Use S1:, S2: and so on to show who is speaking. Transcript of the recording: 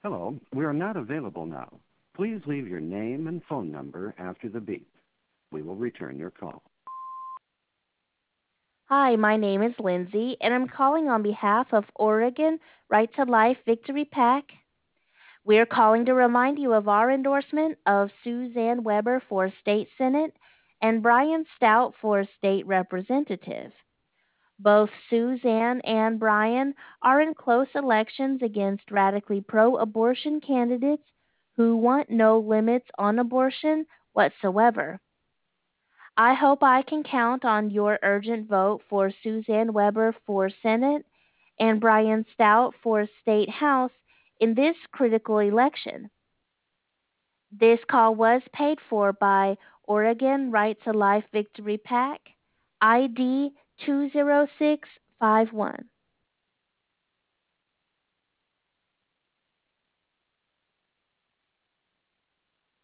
S1: Hello, we are not available now. Please leave your name and phone number after the beep. We will return your call.
S2: Hi, my name is Lindsay, and I'm calling on behalf of Oregon Right to Life Victory PAC. We're calling to remind you of our endorsement of Suzanne Weber for State Senate and Brian Stout for State Representative. Both Suzanne and Brian are in close elections against radically pro abortion candidates who want no limits on abortion whatsoever. I hope I can count on your urgent vote for Suzanne Weber for Senate and Brian Stout for State House in this critical election. This call was paid for by Oregon Right to Life Victory PAC, ID 20651.